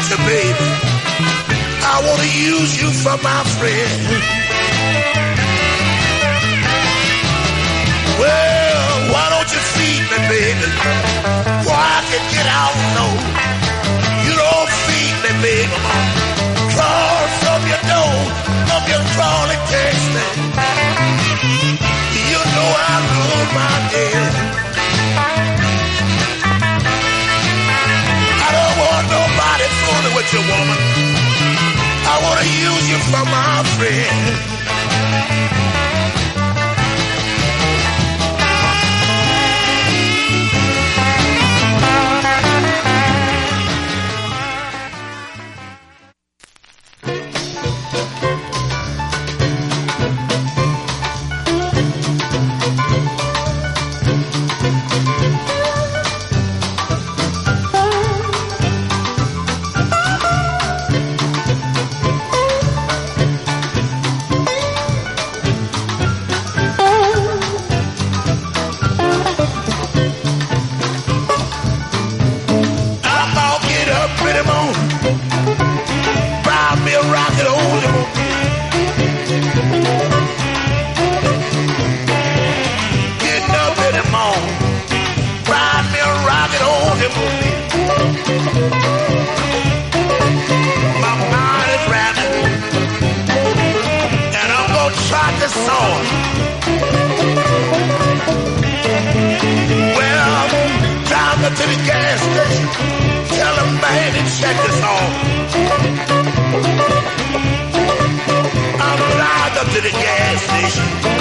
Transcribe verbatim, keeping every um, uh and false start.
you, baby. I want to use you for my friend. Well, why don't you feed me, baby, where I can get out low. You don't feed me, baby. Crawl from your door, from your crawling text me. You know I love my dear. I don't want nobody fooling with you, woman. I want to use you for my friend. To the gas station, tell a man to check us on. I'm lined up to the gas station.